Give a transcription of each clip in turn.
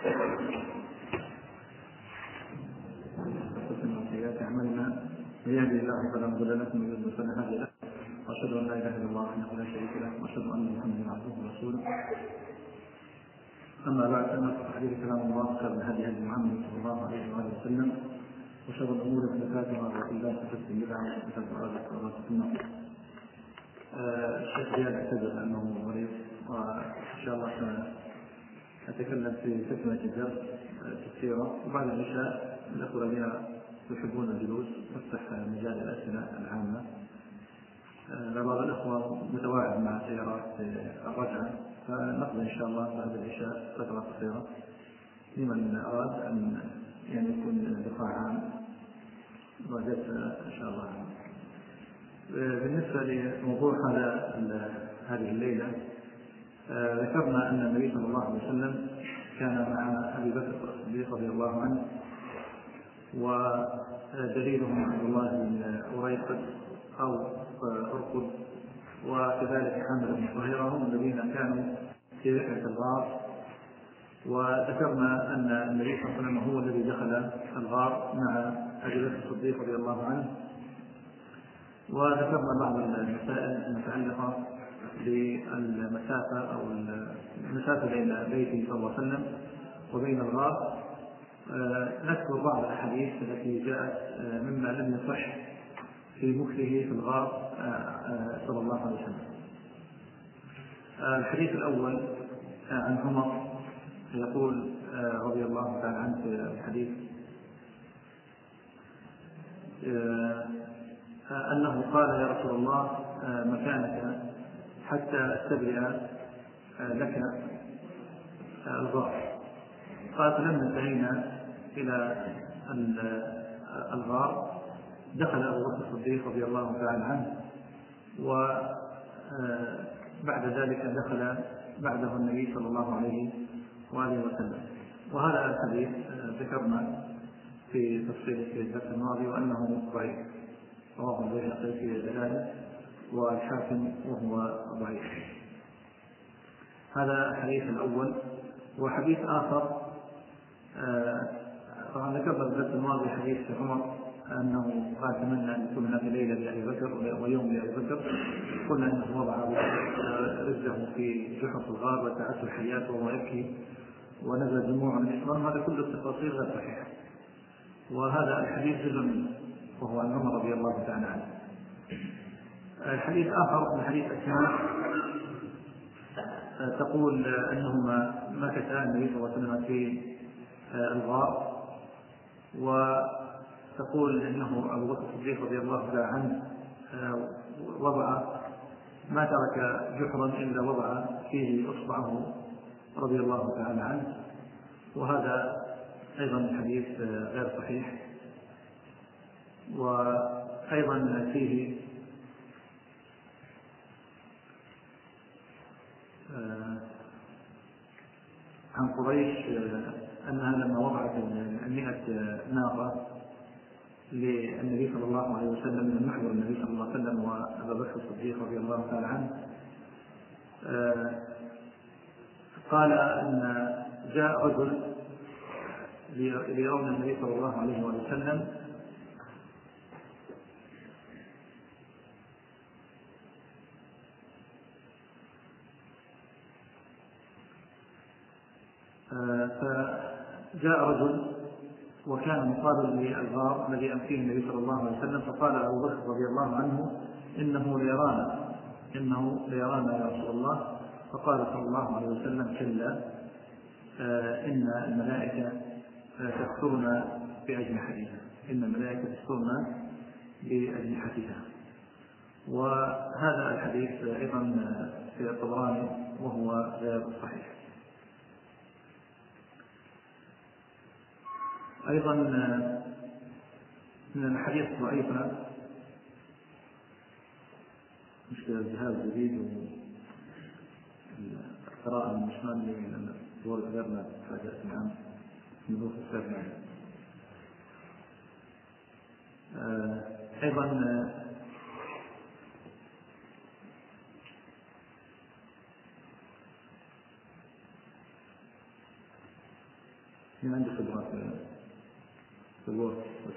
أعمالنا من يهدي الله فلا مضل له ومن يضلل فلا هادي له، وأشهد أن لا إله إلا الله وحده لا شريك له، وأشهد أن محمدا عبده ورسوله. أما بعد، فإن الحديث كلام الله خير الهدي هدي محمد صلى الله عليه وآله وسلم، وشر الأمور محدثاتها وكل محدثة بدعة وكل ضلالة في النار. الشيخ زياد اعتذر أنه مريض، وإن شاء الله سأتكلم في تكملة الدرس في السيرة، وبعد العشاء الأخوة الذين يحبون الجلوس نفتح مجال الأسئلة العامة. بعض الأخوة متواعد مع سيارات الرجعة، فنقضي إن شاء الله بعد العشاء فترة قصيرة لمن أراد أن يكون لقاء عام وجلسة إن شاء الله. بالنسبة لموضوع هذه الليلة، ذكرنا أن النبي صلى الله عليه وسلم كان مع أبي بكر الصديق رضي الله عنه، ودليلهم عبد الله بن أريقط أو أرقد، وكذلك حامد بن طهيرة، هم الذين كانوا في رحلة الغار. وذكرنا أن النبي صلى الله عليه وسلم هو الذي دخل الغار مع أبي بكر الصديق رضي الله عنه. وذكرنا بعض المسائل المتعلقة بالمسافة أو المسافة بين بيته صلى الله عليه وسلم وبين الغار. نذكر بعض الأحاديث التي جاءت مما لم يصح في مكثه في الغار صلى الله عليه وسلم. الحديث الأول عن عمر يقول رضي الله تعالى عنه في الحديث أنه قال: يا رسول الله، مكانك حتى أستبرئ لك الغار. قال: فلما انتهينا إلى الغار دخل أبو بكر الصديق رضي الله تعالى عنه، وبعد ذلك دخل بعده النبي صلى الله عليه وآله وسلم. وهذا الحديث ذكرنا في تفصيل في الدرس الماضي وأنه ضعيف، رواه البيهقي في دلاله والحاكم وهو ضعيف. هذا الحديث الأول. وحديث آخر، طبعا ذكرنا في الدرس الماضي حديث عمر أنه قال: أتمنى أن يكون هناك ليلة لأبي بكر ويوم لأبي بكر. قلنا أنه وضع رجله في جحر الغار وتعسل حياته وهو يبكي ونزل دموع من الإسلام. هذا كل التفاصيل غير صحيحة، وهذا الحديث جزء منه، وهو عن عمر رضي الله تعالى عنه. الحديث آخر من حديث أسماء تقول أنهما مكثا النبي صلى الله عليه وسلم في الغار، وتقول أنه أبو بكر الصديق رضي الله تعالى عنه وضع ما ترك جحرا إلا وضع فيه إصبعه رضي الله تعالى عنه. وهذا أيضا الحديث غير صحيح. وأيضا فيه عن قريش أنها لما وضعت 100 ناقة للنبي صلى الله عليه وسلم من محضر النبي صلى الله عليه وسلم وأبا بكر الصديق رضي الله تعالى عنه، قال أن جاء رجل ليرون النبي صلى الله عليه وسلم، فجاء رجل وكان مقابل للغار الذي أمسيه النبي صلى الله عليه وسلم، فقال أبو بكر رضي الله عنه: إنه ليرانا يا رسول الله. فقال صلى الله عليه وسلم: كلا، إن الملائكة تسترنا بأجنحتها، إن الملائكة تسترنا بأجنحتها. وهذا الحديث أيضا في الطبراني وهو غير صحيح. أيضا من الحديث ضعيفة مشكلة الجهاز الجديد والقراءة المشمال لأن دور غيرنا حاجة نعم نظوف السابع. أيضا من عنده خبرات في الوقت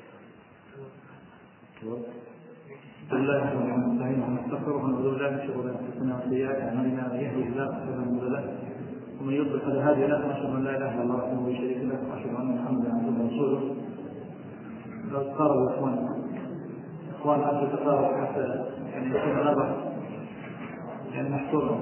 بالله نستعينه ونستغفره ونعوذ بالله من شرور انفسنا وسيئات اعمالنا من يهده الله فلا مضل له ومن يضلل فلا هادي له واشهد ان لا اله الا الله وحده لا شريك له واشهد ان محمدا عبده ورسوله. لو تقاربوا اخوان عبد التقارب حتى يعني يكون الامر يعني محصورا.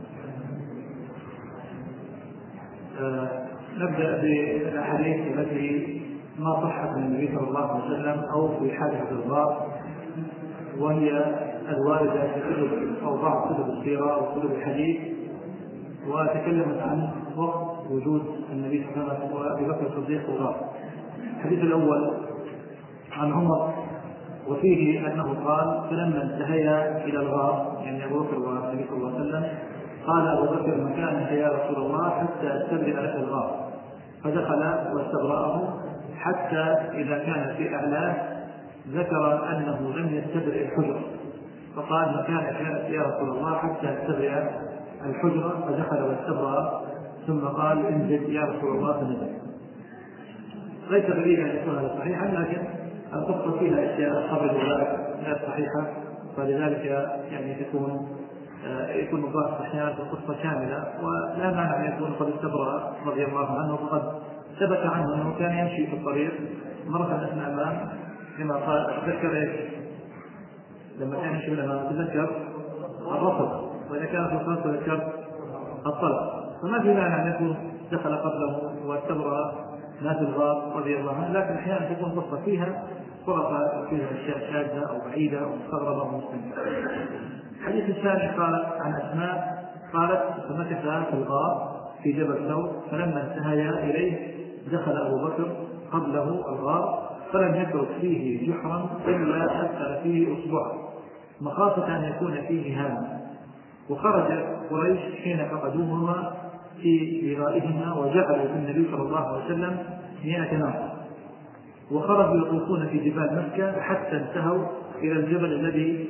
نبدا بالاحاديث التي ما صحت من النبي صلى الله عليه وسلم او في حادثه الغار، وهي الواردة في كتب أو بعض كتب السيرة أو كتب الحديث، وتكلمت عن وقت وجود النبي صلى الله عليه وسلم وأبي بكر الصديق وغار. الحديث الأول عن عمر وفيه أنه قال: فلما انتهيا إلى الغار، يعني أبو بكر والنبي صلى الله عليه وسلم، قال أبو بكر: مكانك يا رسول الله حتى أستبرئ لك الغار، فدخل واستبرأه حتى إذا كان في أعلاه ذكر أنه لم يستبرئ الحجرة، فقال: مكانك يا رسول الله حتى استبرئ الحجرة، فدخل واستبرأ ثم قال: انزل يا رسول الله، فنزل. ليس غريبا أن يكون هذا صحيحا، لكن القصة فيها أشياء قبل غير صحيحة، فلذلك يعني يكون الظاهر أحيانا في القصة كاملة، ولا مانع أن يكون قد استبرأ رضي الله عنه، فقد ثبت عنه أنه كان يمشي في الطريق مرة أثناء ما كما قال تذكر ايش لما كان يمشي لما تذكر الرفض، واذا كان في الصلاه تذكر الطلب، فما في مانع ان يكون دخل قبله واستبرأ ما في الغار رضي الله عنه، لكن احيانا تكون قصه فيها فرق فيها اشياء شاذه او بعيده او مستغربه او مستنكره. الحديث الثاني قال عن اسماء قالت: فمكث في الغار في جبل ثور، فلما انتهيا اليه دخل ابو بكر قبله الغار، فلم يترك فيه جحرا إلا أدخل فيه أصبعا مخافة أن يكون فيه هاما. وخرج قريش حين فقدوهما في لغائهما وجعلوا في النبي صلى الله عليه وسلم 100 ناقة، وخرجوا يطوفون في جبال مكة حتى انتهوا إلى الجبل الذي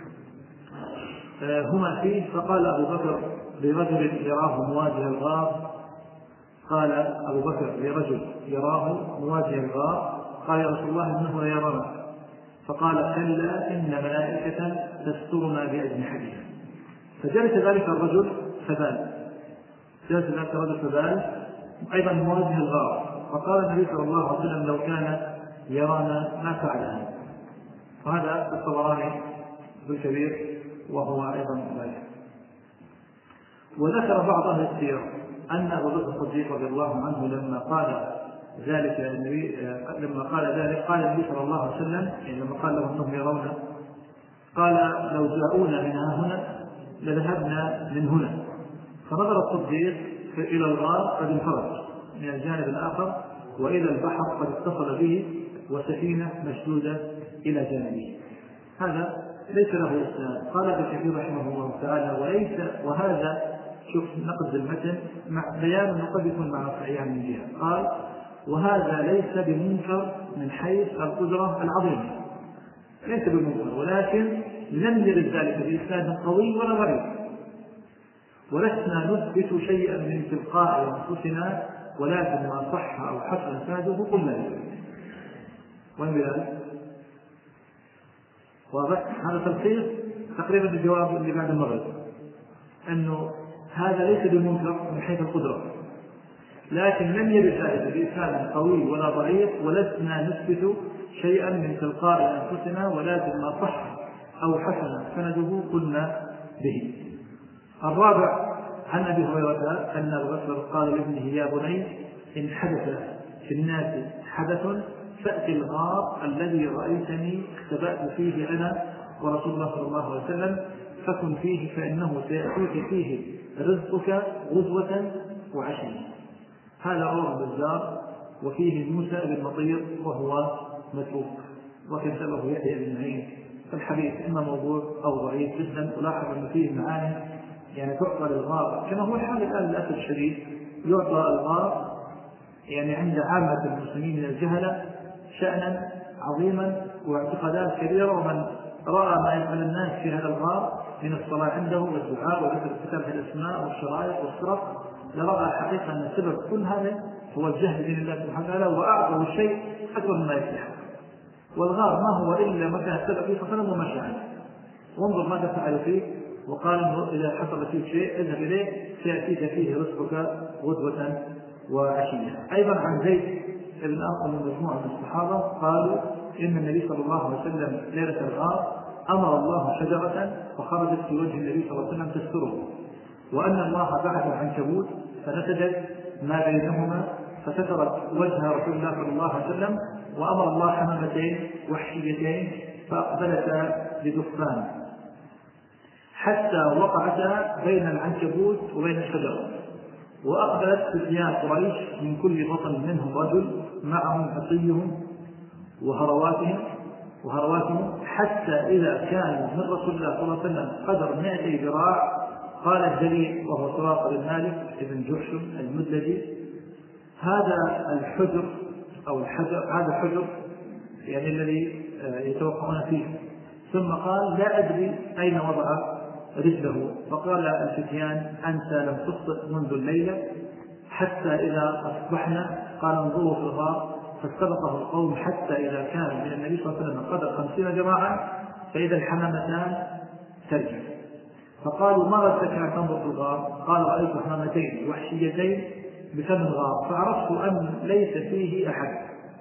هما فيه، فقال أبو بكر لرجل يراه مواجه الغار، قال أبو بكر لرجل يراه مواجه الغار: قال: يا رسول الله إنه لا يرانا. فقال: كلا، إن ملائكة تسترنا بأجنحتها. فجلس ذلك الرجل فبال أيضا مواجه الغار، فقال النبي صلى الله عليه وسلم: لو كان يرانا ما فعلها. وهذا الطبراني بالكبير وهو أيضا ذلك. وذكر بعض أهل السير أن أبو بكر الصديق رضي الله عنه لما قال ذلك قال النبي صلى الله عليه وسلم، يعني لما قال له انهم يرون، قال: لو جاءونا من هنا لذهبنا من هنا. فنظر الصديق الى الغار قد انفرج من الجانب الاخر، والى البحر قد اتصل به وسفينه مشدوده الى جانبه. هذا ليس له اسناد. قال ابن كثير رحمه الله تعالى: وهذا شوف نقد المتن مع بيان انه قد يكون مع صحيحان من جهه. قال: وهذا ليس بمنكر من حيث القدرة العظيمة، ليس بمنكر، ولكن لم يرد ذلك بإسناد قوي ولا ضعيف، ولسنا نثبت شيئا من تلقاء أنفسنا، ولكن ما صح أو حسن إسناده قلنا ذلك. وين بذلك؟ واضح؟ هذا تلخيص تقريبا الجواب اللي بعد المغرب، أنه هذا ليس بمنكر من حيث القدرة، لكن لم يرد ذلك بإسناد قوي ولا ضعيف، ولسنا نثبت شيئا من تلقاء أنفسنا، ولكن ما صح أو حسن سنده قلنا به. الرابع عن أبي هريرة أن أبا بكر قال لابنه: يا بني، إن حدث في الناس حدث فأتي الغار الذي رأيتني اختبأت فيه أنا ورسول الله صلى الله عليه وسلم، فكن فيه فإنه سيأتيك فيه رزقك غدوة وعشية. هذا رواه البزار، وفيه موسى بن مطير وهو متروك، وكذبه يحيى بن معين. فالحديث إما موضوع أو ضعيف جدا. ولاحظ أن فيه معاني يعني تعطى للغار، كما هو الحال الآن للأسف الشديد، يعطى الغار يعني عند عامة المسلمين من الجهلة شأنا عظيما واعتقادات كبيرة، ومن رأى ما يفعل الناس في هذا الغار من الصلاة عنده والدعاء وذكر كتاب الأسماء والشرائط والصرف لرأى حقيقة أن سبب كل هذا هو الجهل بدين الله سبحانه وتعالى، وأعظم الشيء أكبر مما يستحق. والغار ما هو إلا مكان اتبع فيه صلى الله عليه وسلم ومشى عنه. وانظر ماذا فعل فيه، وقال انه إذا حصل فيك شيء اذهب إليه سيأتيك فيه رزقك غدوة وعشية. أيضا عن زيد بن أرقم من مجموعة من الصحابة قالوا إن النبي صلى الله عليه وسلم ليلة الغار أمر الله شجرة فخرجت في وجه النبي صلى الله عليه وسلم تستره، وأن الله بعث العنكبوت فنسجت ما بينهما فسترت وجه رسول الله صلى الله عليه وسلم، وأمر الله حمامتين وحشيتين فأقبلتا بدخان حتى وقعتا بين العنكبوت وبين الشجرة. وأقبلت فتيان قريش من كل بطن منهم رجل معهم عصيهم وهرواتهم حتى إذا كان من رسول الله صلى الله عليه وسلم قدر 200 ذراع. قال الجليل وهو سراقة بن مالك بن جحشم المدلجي: هذا الحجر أو الحجر، هذا الحجر يعني الذي يتوقعون فيه. ثم قال: لا أدري أين وضع رجله. فقال الفتيان: أنت لم تخطئ منذ الليلة. حتى إذا أصبحنا قال: انظروا في الغار. فاستبقه القوم حتى إذا كان من النبي صلى الله عليه وسلم قدر 50 ذراعا فإذا الحمامتان ترجع. فقالوا: ما رأيتك تنظر في الغار؟ قال: رأيت حمامتين وحشيتين بفم الغار، فعرفت أن ليس فيه أحد.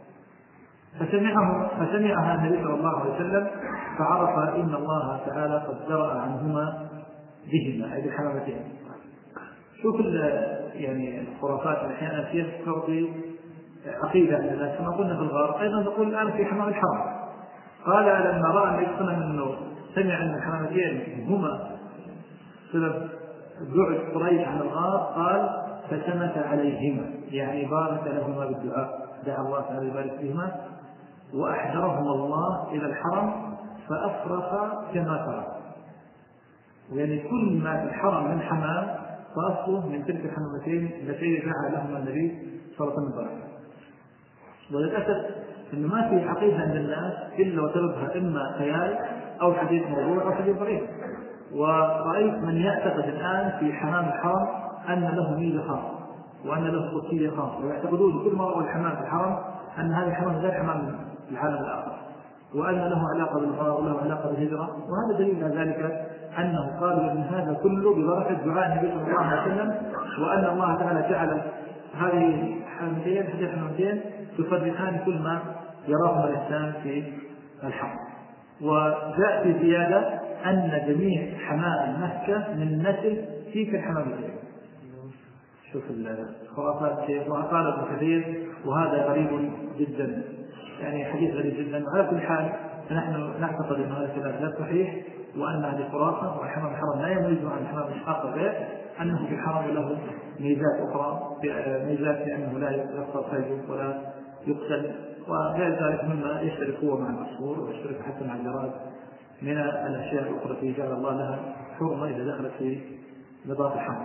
فسمعها النبي صلى الله عليه وسلم فعرف إن الله تعالى قد درأ عنهما بهما، أي بالحمامتين. شوف يعني الخرافات أحيانا تعطي عقيدة عند الناس. كما قلنا في الغار أيضا نقول الآن في حمام الحرم. قال: لما رأى النبي صلى الله عليه وسلم أنه سمع أن الحمامتين هما سبب بعد قريش عن الغار قال: فسمت عليهما، يعني بارك لهما بالدعاء، دعا الله تعالى يبارك فيهما، وأحضرهما الله إلى الحرم فأفرخ كما ترى. يعني كل ما في الحرم من حمام فأصله من تلك الحمامتين التي دعا لهما النبي صلى الله عليه وسلم. وللأسف أنه ما في عقيدة عند الناس إلا وسببها إما خيال أو حديث موضوع أو حديث ضعيف. ورأيت من يعتقد الآن في حمام الحرم أن له ميزة خاصة وأن له خصوصية خاصة، ويعتقدون كل ما رأوا الحمام في الحرم أن هذا الحمام غير حمام العالم الآخر، وأن له علاقة بالغار وله علاقة بالهجرة. وهذا دليل على ذلك أنه قالوا أن هذا كله ببركة دعاء النبي صلى الله عليه وسلم، وأن الله تعالى جعل هذه الحمامتين تفرقان كل ما يراه الإنسان في الحرم. وجاء في زيادة أن جميع حمام مكة من نسل تلك الحمامتين. شوف الخرافات كيف. وقال ابن كثير: وهذا غريب جدا، يعني حديث غريب جدا. على كل حال فنحن نعتقد أن هذا الكلام لا صحيح، وأن هذه خرافة، وحمام الحرم لا يميز عن حمام الآخر غير أنه في الحرم له ميزات أخرى، ميزات لأنه لا يقصر صيده ولا يقتل، وغير ذلك مما يشترك هو مع المسحور ويشترك حتى مع الجراد من الأشياء الأخرى التي جعل الله لها حرمة إذا دخلت في نظام الحرم.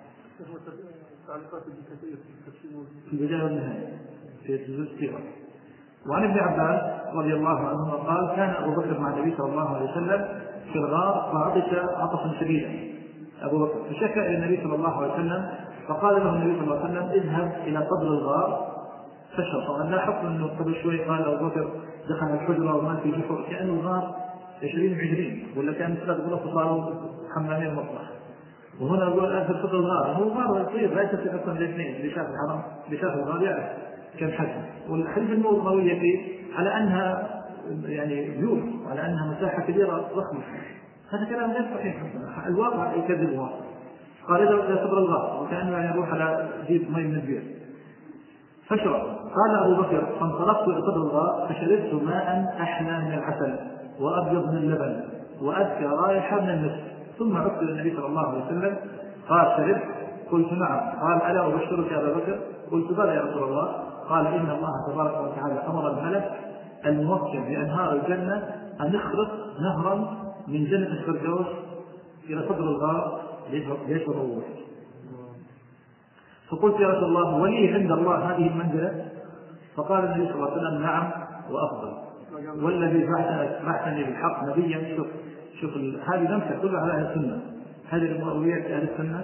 في البداية والنهاية في جزء السيرة. وعن ابن عباس رضي الله عنه قال: كان أبو بكر مع النبي صلى الله عليه وسلم في الغار فعطش عطشا شديدا أبو بكر، فشكى إلى النبي صلى الله عليه وسلم، فقال له النبي صلى الله عليه وسلم: اذهب إلى قبر الغار فاشرب. طبعا لا حكم أنه قبل شوي قال أبو بكر دخل الحجرة وما في جحر، كأن الغار 20 ولا كان 3 غرف صاروا حمامين مطلق. وهنا يقول الآن في الفضل الغار، هو غار صغير لا يستطيع أصلا الاثنين. اللي شاف الحرم اللي شاف الغار يعرف كم حجم. والحديث المروية فيه على أنها يعني بيوت وعلى أنها مساحة كبيرة ضخمة. هذا كلام غير صحيح، الواقع يكذب الواقع. قال: إذا صبر الغار، وكأنه يعني يروح على جيب مي من البير فشرب. قال أبو بكر: فانطلقت إلى صدر الغار فشربت ماء أحلى من العسل وأبيض من اللبن وأذكى رائحة من المسك. ثم عدت إلى النبي صلى الله عليه وسلم قال: شربت؟ قلت: نعم. قال: ألا أبشرك يا أبا بكر؟ قلت: بلى يا رسول الله. قال: إن الله تبارك وتعالى أمر الملك الموكل بأنهار الجنة أن يخرق نهرا من جنة الفردوس إلى صدر الغار ليشربوه. فقلت: يا رسول الله، ولي عند الله هذه المنزلة؟ فقال النبي صلى الله عليه وسلم: نعم وأفضل، والذي بعثني بالحق نبيا. شوف هذه لمسة كلها على أهل السنة، هذه المرويات أهل السنة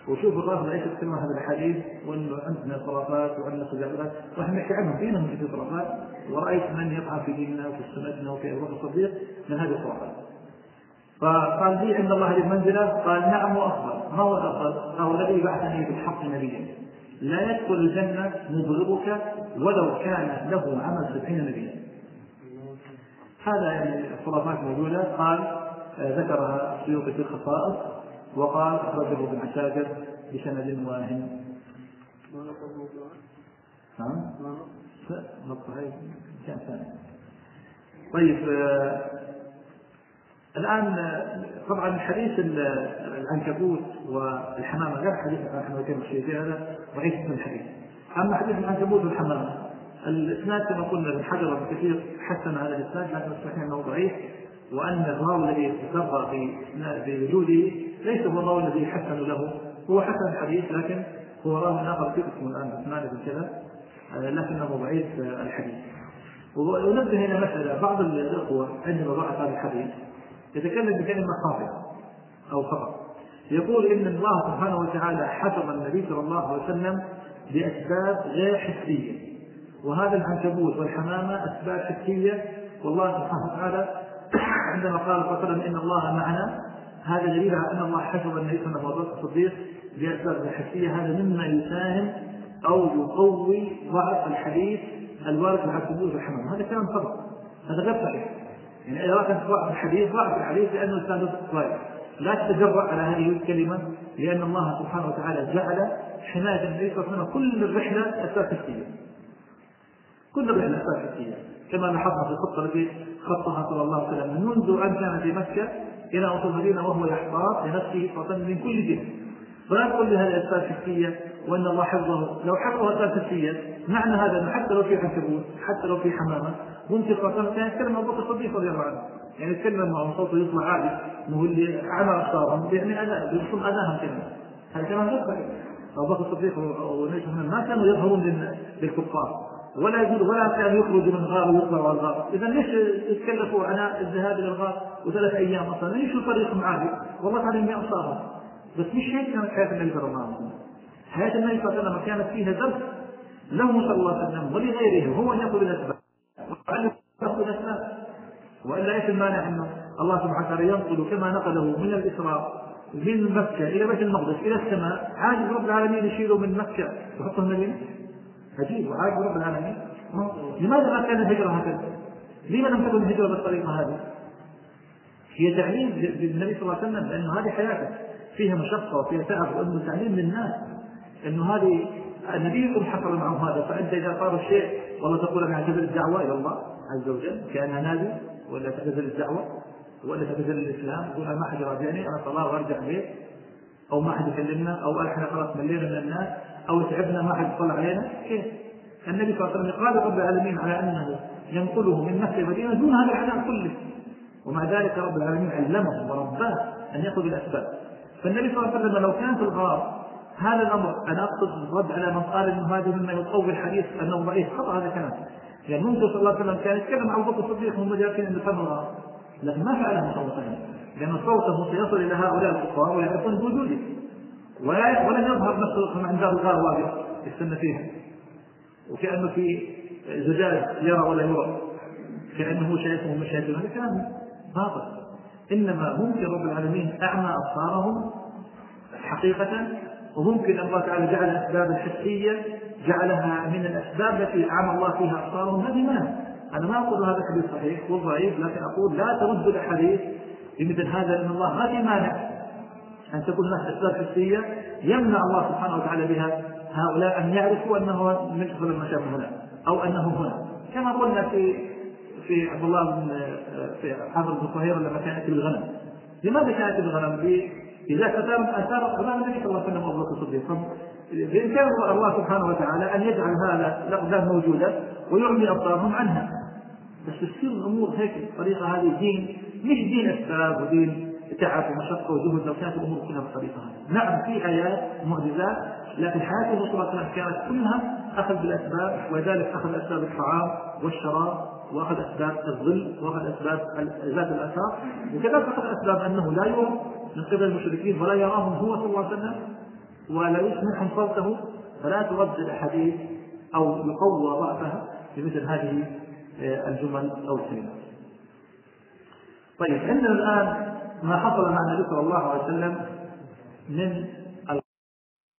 وشوفوا الرافضة ايش يتكلمون هذا الحديث وانه عندنا خرافات وعندنا خزعبلات، واحنا نحكي عنهم دينهم في خرافات، ورأيت من يطعن في ديننا وفي سنتنا وفي أبو بكر الصديق من هذه الخرافات. فقال لي عند الله هذه المنزلة، قال نعم وأفضل. ما هو الأفضل؟ هو الذي بعثني بالحق نبيا، لا يدخل الجنة مبغضك ولو كان له عمل 70 نبيا. هذا يعني الخرافات موجودة. قال ذكرها السيوطي في الخصائص، وقال أخرجه ابن عساكر بسند واهن. طيب الآن طبعا الحديث العنكبوت والحمامة غير حديث الحمامتين والشيئتين، هذا ضعيف من الحديث. أما حديث العنكبوت والحمامة الإسناد كما قلنا ابن حجر كثير حسن هذا الإسناد، لكن الصحيح أنه ضعيف، وأن الراوي الذي تسرى بوجوده ليس هو الراوي الذي حسن له، هو حسن الحديث لكن هو راوي آخر في اسمه الآن عثمان بن كذا، لكنه ضعيف الحديث. ونبه إلى مسألة، بعض الأخوة عندما ضعف هذا الحديث يتكلم بكلمة خاطئة أو خطأ، يقول إن الله سبحانه وتعالى حفظ النبي صلى الله عليه وسلم بأسباب غير حسية، وهذا العنكبوت والحمامة أسباب حسية، والله سبحانه وتعالى عندما قال صلى الله عليه وسلم إن الله معنا، هذا دليل على أن الله حفظ النبي صلى الله عليه وسلم بأسباب حسية. هذا مما يساهم أو يقوي ضعف الحديث الوارد في العنكبوت والحمامة. هذا كلام خطأ، هذا غير صحيح. يعني إذا كان ضعف الحديث لأنه الإنسان ضعيف، لا تتجرأ على هذه الكلمة، لأن الله سبحانه وتعالى جعل حماية النبي صلى الله عليه وسلم كل الرحلة أسباب حسية، كل الرحلة أسباب حسية، كما لاحظنا في الخطة التي خطها صلى الله عليه وسلم منذ أن كان في مكة إلى وصول المدينة وهو يحتاط لنفسه صلى من كل جهة. فلا تقول لي هذه أسباب حسية وأن الله حفظه. لو حفظه أسباب حسية معنى هذا أنه حتى لو في عنكبوت حتى لو في حمامة ممكن صلى الله عليه وسلم كان يتكلم أبو بكر الصديق رضي الله عنه، يعني يتكلم مع صوته يطلع عادي، انه اللي اعمى ابصارهم يعني اذى بيصم اذاهم كلمه، هذا كلام غير صحيح. ابو بكر الصديق والنبي صلى الله عليه وسلم ما كانوا يظهرون للكفار ولا كانوا يخرجوا من الغار ويطلعوا على الغار. اذا ليش يتكلفوا عناء الذهاب الى الغار وثلاث ايام اصلا؟ ليش طريقهم عادي والله تعالى ما ابصارهم. بس مش هيك كانت حياه النبي صلى الله عليه وسلم. حياه النبي صلى الله عليه وسلم كانت فيها درس له صلى الله عليه وسلم ولغيره، هو ان ياخذ الاسباب وأن يأخذ الأسباب. وإلا إيش المانع أنه الله سبحانه وتعالى ينقل كما نقله من الإسراء من مكة إلى بيت المقدس إلى السماء، عاجز رب العالمين يشيله من مكة ويحطه المدينة؟ عجيب، وعاجز رب العالمين. لماذا ما كان الهجرة هكذا؟ لما لم تكن الهجرة بالطريقة هذه؟ هي تعليم للنبي صلى الله عليه وسلم، لأنه هذه حياته فيها مشقة وفيها تعب، وأنه تعليم للناس أنه هذه النبي يكون حصل معه هذا. فأنت إذا صار الشيء والله تقول أنا أعتذر الدعوة إلى الله عز وجل كأنها نازل، ولا تعتذر الدعوة، ولا تعتذر الإسلام، تقول أنا ما حد راجعني، أنا طلاب وارجع بيت، أو ما حد يكلمنا، أو إحنا خلاص ملينا من الناس، أو تعبنا ما حد يطلع علينا. كيف؟ النبي صلى الله عليه وسلم قال رب العالمين على أنه ينقله من مكة إلى المدينة دون هذا العذاب كله، ومع ذلك رب العالمين علمه ورباه أن يأخذ الأسباب. فالنبي صلى الله عليه وسلم لو كان في الغار هذا الأمر، أنا أقصد الرد على من قال أنه هذا مما يقوي الحديث أنه ضعيف، خطأ هذا كلام. يعني ممكن صلى الله عليه وسلم كان يتكلم عن أبو بكر الصديق وهم جالسين عند فم الغار، لكن ما فعله صلى الله عليه وسلم، لأن صوته سيصل إلى هؤلاء الكفار ويعرفون بوجوده، ولن يظهر نفسه عند الغار واقف يستنى فيها وكأنه في زجاج يرى ولا يرى، كأنه شايفهم مش شايفهم. هذا كلام باطل. إنما ممكن رب العالمين أعمى أبصارهم حقيقة، وممكن الله تعالى جعل الأسباب الحسية جعلها من الأسباب التي أعمى الله فيها أبصارهم. هذه منها. أنا ما أقول هذا حديث صحيح والضعيف، لكن أقول لا ترد الأحاديث بمثل هذا، لأن الله ما في مانع أن تكون هناك أسباب حسية يمنع الله سبحانه وتعالى بها هؤلاء أن يعرفوا أنه من شغل المشاكل هنا أو أنه هنا، كما قلنا في عبد الله في حافظ بن صهير لما كان يأكل الغنم. لماذا كان يأكل الغنم؟ إذا أثار أمام النبي صلى الله عليه وسلم وأبو بكر الصديق. بإمكان الله سبحانه وتعالى أن يجعل هذا الأقدام موجودة ويعمي أبصارهم عنها، بس تصير الأمور هيك الطريقة هذه دين، مش دين أسباب ودين تعب ومشقة وجهد. لو كانت الأمور كلها بالطريقة هذه، نعم في آيات معجزات، لكن حياته صلى الله عليه وسلم كانت كلها أخذ بالأسباب، وذلك أخذ أسباب الطعام والشراب، وأخذ أسباب الظل، وأخذ أسباب ذات الآثار، وكذلك أخذ أسباب أنه لا يرى من قبل المشركين ولا يراهم هو صلى الله عليه وسلم. ولا يسمعهم صوته فلا ترد الأحاديث أو يقوى ضعفها بمثل هذه الجمل أو الكلمات. طيب عندنا الآن ما حصل مع النبي صلى الله عليه وسلم من